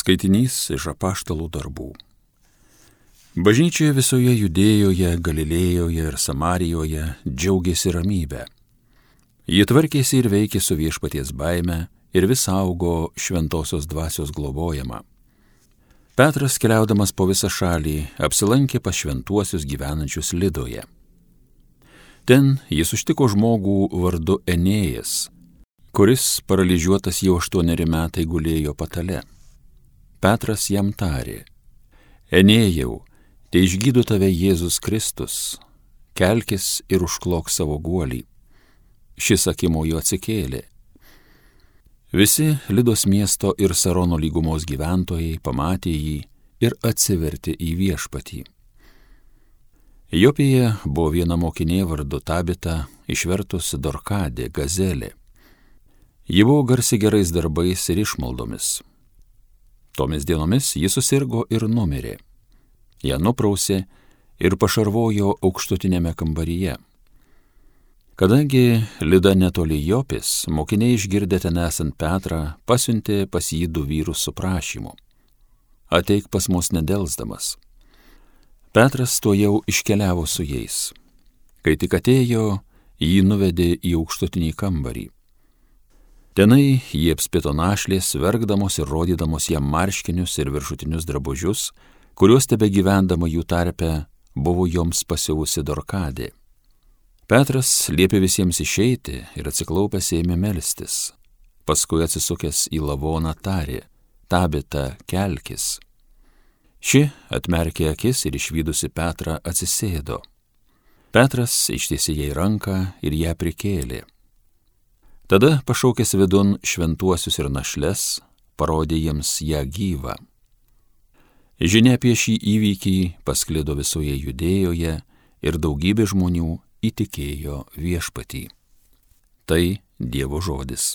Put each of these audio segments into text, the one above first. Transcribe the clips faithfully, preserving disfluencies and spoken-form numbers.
Skaitinys iš Apaštalų darbų. Bažnyčioje visoje Judėjoje, Galilėjoje ir Samarijoje džiaugėsi ramybę. Ji tvarkėsi ir veikė su viešpaties baime ir vis augo šventosios dvasios globojama. Petras, keliaudamas po visą šalį, apsilankė pas šventuosius gyvenančius Lidoje. Ten jis užtiko žmogų vardu Enėjas, kuris paralyžiuotas jau aštuoneri metai gulėjo patale. Petras jam tarė: Enėjau, tai išgydo tave Jėzus Kristus, kelkis ir užklok savo guolį. Šis akimojo atsikėlė. Visi Lidos miesto ir Sarono lygumos gyventojai pamatė jį ir atsivertė į viešpatį. Jopėje buvo viena mokinė vardu Tabita, išvertus Dorkadė, gazelė. Ji buvo garsi gerais darbais ir išmaldomis. Tomis dienomis ji susirgo ir numirė. Ją nuprausė ir pašarvojo aukštutinėme kambaryje. Kadangi Lida netoli Jopės, mokiniai išgirdę ten esant Petrą pasiuntė pas jį du vyrus su prašymu: ateik pas mus nedelsdamas. Petras tuojau iškeliavo su jais. Kai tik atėjo, jį nuvedė į aukštutinį kambarį. Tenai jie apspito našlės, verkdamos ir rodydamos jam marškinius ir viršutinius drabužius, kuriuos tebe gyvendama jų tarpe buvo joms pasiuvusi Dorkadė. Petras liepė visiems išeiti ir atsiklaupęs ėmė melstis. Paskui atsisukęs į lavoną tarė: Tabita, kelkis. Ši atmerkė akis ir išvydusi Petrą atsisėdo. Petras ištiesė jai ranką ir ją prikėlė. Tada pašaukęs vidun šventuosius ir našles, parodė jiems ją gyvą. Žinia apie šį įvykį pasklido visoje Judėjoje ir daugybė žmonių įtikėjo viešpatį. Tai Dievo žodis.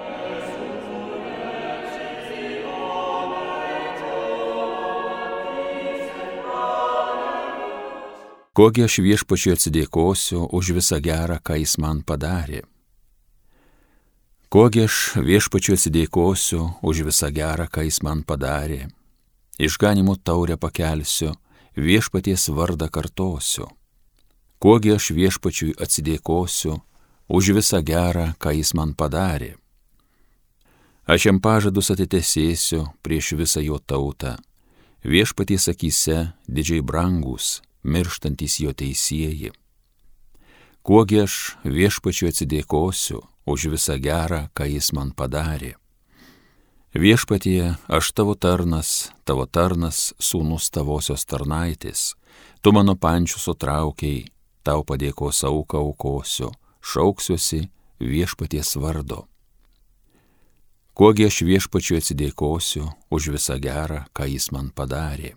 Kogi aš viešpačiui atsidėkosiu už visą gerą, ką jis man padarė. Kogi aš viešpačiui atsidėkosiu už visą gerą, ką jis man padarė. Išganimo taurę pakelsiu, viešpaties vardą kartosiu. Kogi aš viešpačiui atsidėkosiu už visą gerą, ką jis man padarė. Aš jam pažadus atitesėsiu prieš visą jo tautą, viešpaties akyse didžiai brangus, mirštantys jo teisieji. Kogi aš viešpačiui atsidėkosiu už visą gerą, ką jis man padarė. Viešpatie, aš tavo tarnas, tavo tarnas, sūnus tavosios tarnaitės, tu mano pančius sutraukiai, tau padėkos auką aukosiu, šauksiuosi viešpaties vardo. Kogi aš viešpačiui atsidėkosiu už visą gerą, ką jis man padarė.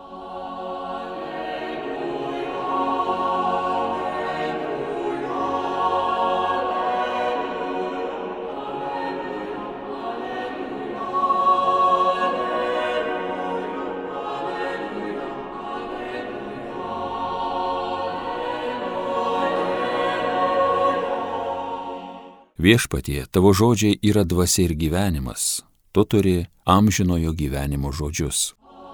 Viešpatie, tavo žodžiai yra dvasia ir gyvenimas, tu turi amžinojo gyvenimo žodžius.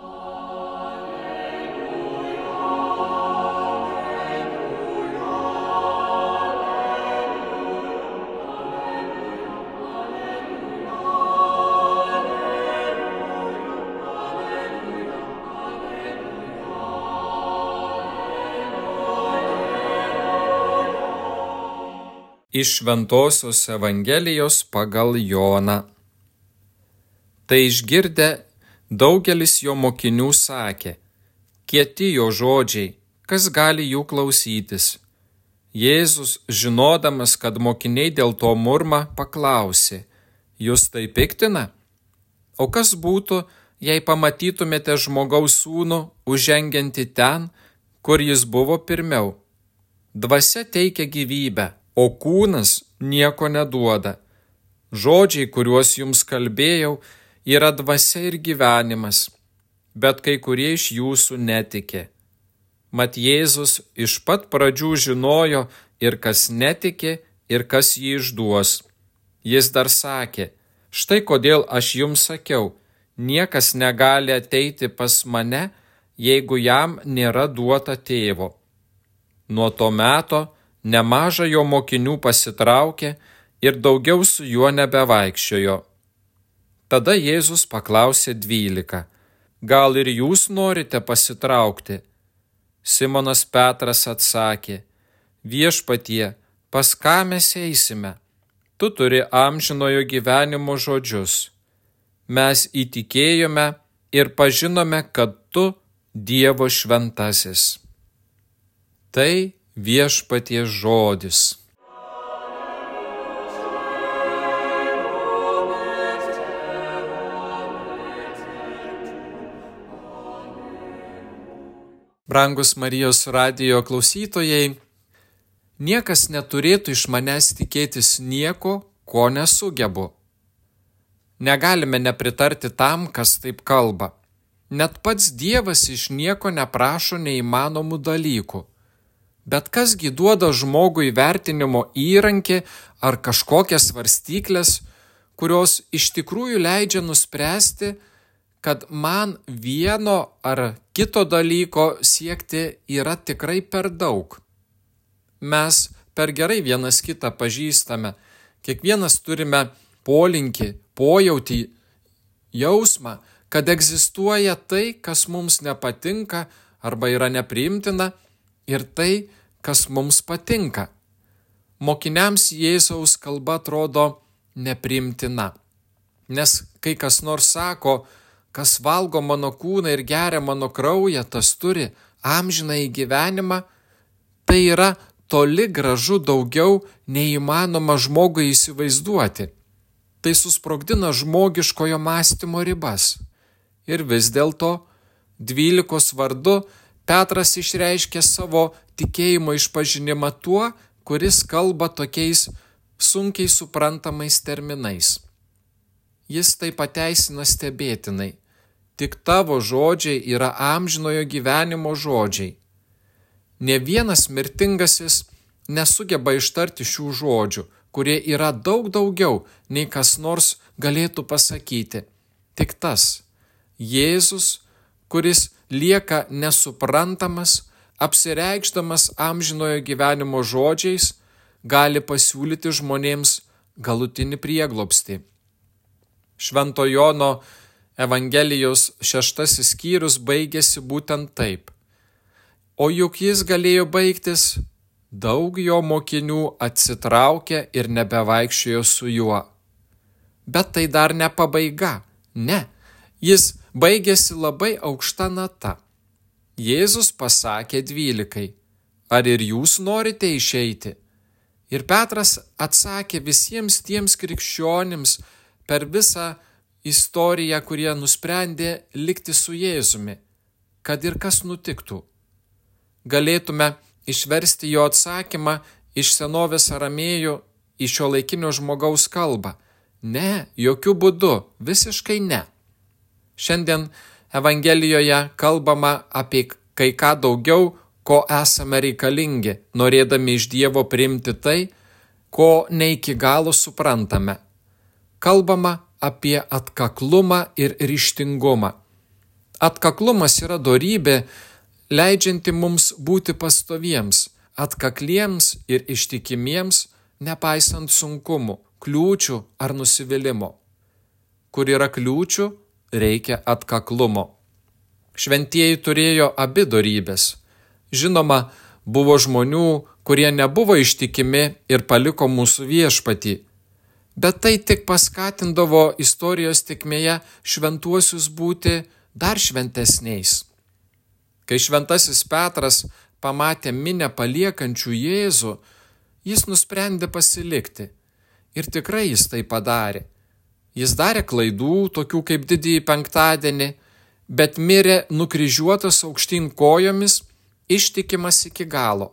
Iš Šventosios Evangelijos pagal Joną. Tai išgirdę, daugelis jo mokinių sakė: kieti jo žodžiai, kas gali jų klausytis? Jėzus, žinodamas, kad mokiniai dėl to murma, paklausė: jūs tai piktina? O kas būtų, jei pamatytumėte žmogaus sūnų užžengiantį ten, kur jis buvo pirmiau? Dvasia teikia gyvybę, o kūnas nieko neduoda. Žodžiai, kuriuos jums kalbėjau, yra dvasia ir gyvenimas, bet kai kurie iš jūsų netikė. Mat Jėzus iš pat pradžių žinojo ir kas netikė, ir kas jį išduos. Jis dar sakė: štai kodėl aš jums sakiau, Niekas negali ateiti pas mane, jeigu jam nėra duota tėvo. Nuo to meto nemaža jo mokinių pasitraukė ir daugiau su juo nebevaikščiojo. Tada Jėzus paklausė dvylika: gal ir jūs norite pasitraukti? Simonas Petras atsakė: Viešpatie, pas ką mes eisime? Tu turi amžinojo gyvenimo žodžius. Mes įtikėjome ir pažinome, kad tu Dievo šventasis. Tai Viešpaties žodis. Brangus Marijos radijo klausytojai, niekas neturėtų iš manęs tikėtis nieko, ko nesugebu. Negalime nepritarti tam, kas taip kalba. Net pats Dievas iš nieko neprašo neįmanomų dalykų. Bet kasgi duoda žmogui vertinimo įrankį ar kažkokias svarstyklės, kurios iš tikrųjų leidžia nuspręsti, kad man vieno ar kito dalyko siekti yra tikrai per daug. Mes per gerai vienas kitą pažįstame, kiekvienas turime polinkį, pojautį, jausmą, kad egzistuoja tai, kas mums nepatinka arba yra nepriimtina, ir tai, kas mums patinka. Mokiniams Jėzaus kalba atrodo nepriimtina, nes kai kas nors sako, kas valgo mano kūną ir geria mano kraują, tas turi amžinąjį gyvenimą, tai yra toli gražu daugiau neįmanoma žmogui įsivaizduoti. Tai susprogdina žmogiškojo mąstymo ribas. Ir vis dėlto, dvylikos vardu Petras išreiškė savo tikėjimo išpažinimą tuo, kuris kalba tokiais sunkiai suprantamais terminais. Jis tai pateisina stebėtinai. Tik tavo žodžiai yra amžinojo gyvenimo žodžiai. Ne vienas mirtingasis nesugeba ištarti šių žodžių, kurie yra daug daugiau, nei kas nors galėtų pasakyti. Tik tas, Jėzus, kuris lieka nesuprantamas, apsireikšdamas amžinojo gyvenimo žodžiais, gali pasiūlyti žmonėms galutinį prieglobstį. Švento Jono Evangelijos šeštasis skyrius baigėsi būtent taip. O juk jis galėjo baigtis: daug jo mokinių atsitraukė ir nebevaikščiojo su juo. Bet tai dar ne pabaiga. Ne, jis baigėsi labai aukšta nata. Jėzus pasakė dvylikai: ar ir jūs norite išeiti? Ir Petras atsakė visiems tiems krikščionims per visą istoriją, kurie nusprendė likti su Jėzumi, kad ir kas nutiktų. Galėtume išversti jo atsakymą iš senovės aramėjų į šiuolaikinio žmogaus kalbą. Ne, jokių būdų, visiškai ne. Šiandien Evangelijoje kalbama apie kai ką daugiau, ko esame reikalingi, norėdami iš Dievo priimti tai, ko ne iki galo suprantame. Kalbama apie atkaklumą ir ryžtingumą. Atkaklumas yra dorybė, leidžianti mums būti pastoviems, atkakliems ir ištikimiems, nepaisant sunkumų, kliūčių ar nusivylimų. Kur yra kliūčių, reikia atkaklumo. Šventieji turėjo abi dorybės. Žinoma, buvo žmonių, kurie nebuvo ištikimi ir paliko mūsų Viešpatį, bet tai tik paskatindavo istorijos tėkmėje šventuosius būti dar šventesniais. Kai šventasis Petras pamatė minią paliekančių Jėzų, jis nusprendė pasilikti. Ir tikrai jis tai padarė. Jis darė klaidų, tokių kaip didįjį penktadienį, bet mirė nukryžiuotas aukštyn kojomis, ištikimas iki galo.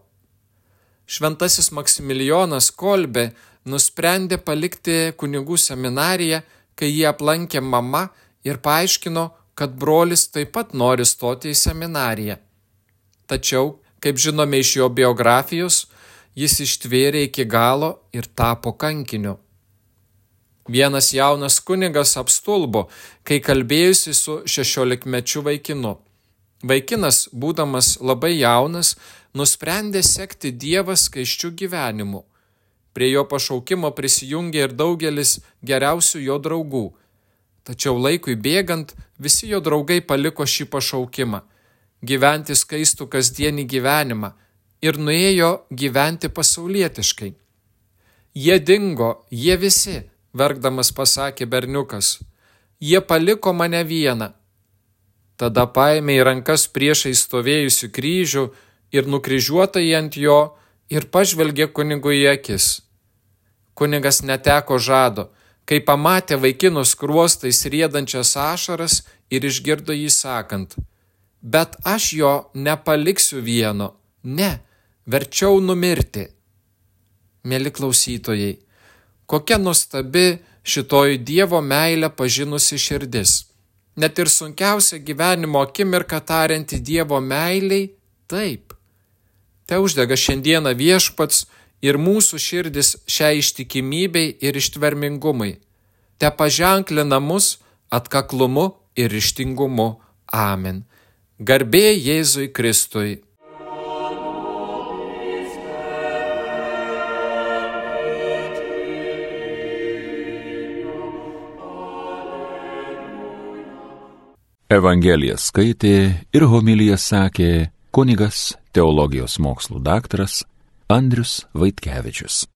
Šventasis Maksimilijonas Kolbė nusprendė palikti kunigų seminariją, kai jį aplankė mama ir paaiškino, kad brolis taip pat nori stoti į seminariją. Tačiau, kaip žinome iš jo biografijos, jis ištvėrė iki galo ir tapo kankiniu. Vienas jaunas kunigas apstulbo, kai kalbėjusi su šešiolikmečiu vaikinu. Vaikinas, būdamas labai jaunas, nusprendė sekti Dievą skaisčiu gyvenimu. Prie jo pašaukimo prisijungė ir daugelis geriausių jo draugų. Tačiau laikui bėgant, visi jo draugai paliko šį pašaukimą – gyventi skaistų kasdienį gyvenimą ir nuėjo gyventi pasaulietiškai. Jie dingo, jie visi, verkdamas pasakė berniukas, jie paliko mane vieną. Tada paėmė į rankas priešai stovėjusių kryžių ir nukryžiuotąjį ant jo ir pažvelgė kunigui į akis. Kunigas neteko žado, kai pamatė vaikino skruostais riedančias ašaras ir išgirdo jį sakant, bet aš jo nepaliksiu vieno, ne, verčiau numirti. Mieli klausytojai, kokia nuostabi šitoji Dievo meilę pažinusi širdis. Net ir sunkiausia gyvenimo akimirka tarianti Dievo meiliai, taip. Te uždega šiandieną Viešpats ir mūsų širdis šiai ištikimybei ir ištvermingumui. Te paženklina mus atkaklumu ir ryžtingumu. Amen. Garbė Jėzui Kristui. Evangeliją skaitė ir homiliją sakė kunigas, teologijos mokslų daktaras Andrius Vaitkevičius.